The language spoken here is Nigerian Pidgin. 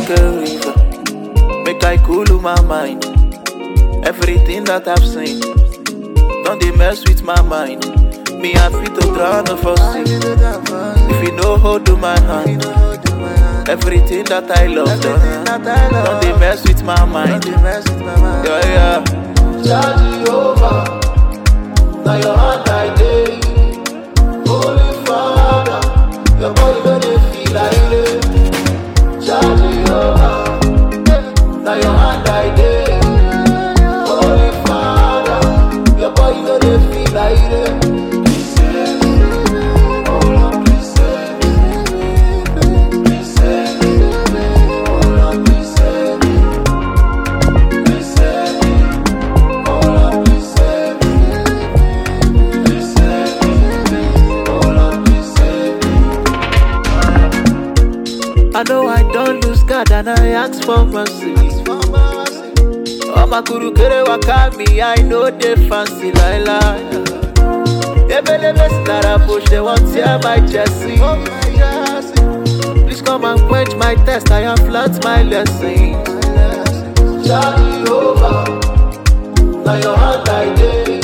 like a river. Make I cool my mind. Everything that I've seen, don't they mess with my mind. Me I fit to drown for sea. If you know hold to my hand, everything that I love, don't they mess with my mind. Yeah, yeah. Charge over. Now your hand I day. Holy Father, your body when they feel like it. Charge over. Now your hand I day. Holy Father, your body when they feel like it. Please save me, oh Lord, please save me. Please save me, oh Lord, please save me. Please save me, oh Lord, please save me. Please save me, oh Lord, please save me. I know I don't lose God and I ask for mercy. Oh my guru kere wakami, I know they fancy Laila. Ebelebe stara push, they want tear my jersey. Please come and quench my thirst, I have learnt my lessons. Charge over, now your hand I day.